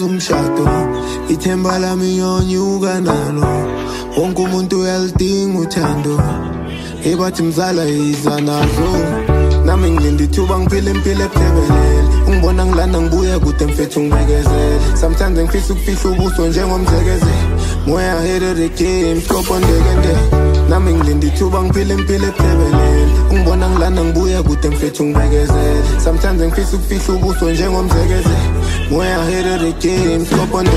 wenza umshado ithemba lami yonyuka nalo wonke umuntu uyalidinga uthando ebathi mzala yiza nazo nami ngilinda ithuba ngiphile impilo ephelele ungibona ngilanda ngibuya kude mfethu ngibekezele sometimes ngifisa ukufihla ubuso njengomzekeze moya ahead of the game stop on the nami ngilinda ithuba ngiphile impilo ephelele ungibona ngilanda ngibuya kude mfethu ngibekezele sometimes ngifisa ukufihla ubuso njengomzekeze moya ahead of the game stop on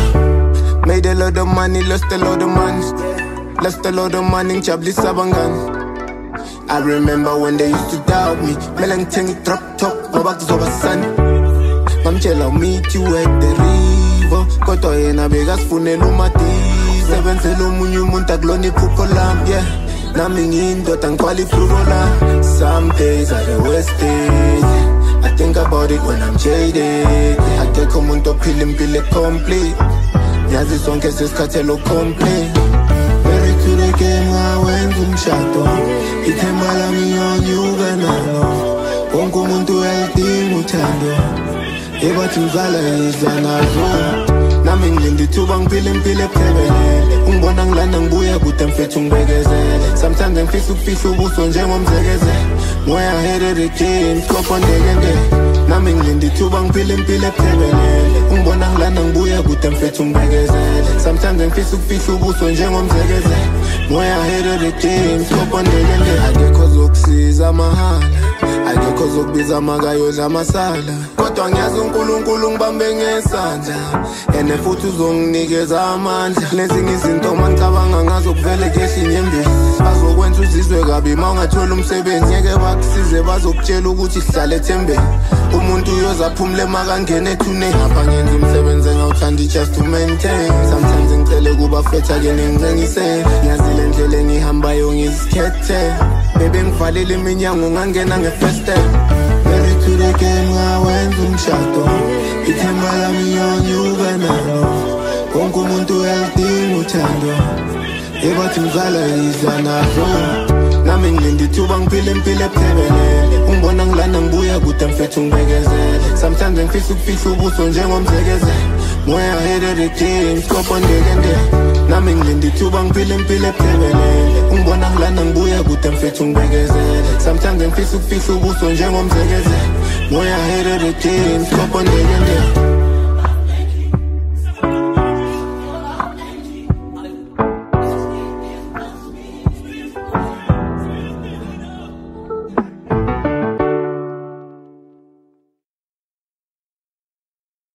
the made a lot of money lost a lot of money lost a lot of money ngijabulisa abangani I remember when they used to doubt me Mele ngithenga drop top ngoba kuzoba sunny Ngamtshela I'll meet you at the river Kodwa yena bekasifunela umadiza Sebenzela omunye umuntu akulona iphupho lami yeah Nami ngiyindoda ngiqwala ifruko lami Some days are the worst days I think about it when I'm jaded Akekho umuntu ophila impilo ecomplete Ngiyazi sonke sesikhathele ucomplain Married to the game ngawenza umshado ithemba lami yonyuka nalo wonke umuntu uyalidinga uthando ebathi mzala yiza nazo nami ngilinda ithuba ngiphile impilo ephelele ungibona ngilanda ngibuya kude mfethu ngibekezele sometimes ngifisa ukufihla ubuso njengomzekeze moya ahead of the game stop on the nami ngilinda ithuba ngiphile impilo ephelele ungibona ngilanda ngibuya kude mfethu ngibekezele sometimes ngifisa ukufihla ubuso njengomzekeze moya ahead of the game stop on the akekho zokusiza mahala akekho zokubiza amakayodla amasala kodwa ngiyazi uNkulunkulu ngibambe ngesandla ene futhi uzonginikeza amandla lezinye izinto mangicabanga ngazo kuvele kehle inyembezi bazokwenza uzizwe kabi mawungathola umsebenzi ngeke bakusize bazokutshela ukuthi sihlale ethembeni umuntu uyozaphumule makangene ethune ngapha ngenza umsebenzi engawuthanda just to maintain sometimes ngicele kuba fetha ke ningincengisele ngiyazile ndlela engihambayo ngizikhethe bebe ngivalile iminyango ngangena ngefirst step married to the game ngawenza umshado ithemba lami yonyuka nalo wonke umuntu uyalidinga uthando ebathi mzala yiza nazo nami ngilinda ithuba ngiphile impilo ephelele ungibona ngilanda ngibuya kude mfethu ngibekezele sometimes ngifisa ukufihla ubuso njengomzekeze moya ahead of the game stop on the nami ngilinda ithuba ngiphile impilo ephelele ungibona ngilanda ngibuya kude mfethu ngibekezele sometimes ngifisa ukufihla ubuso njengomzekeze moya ahead of the game stop on the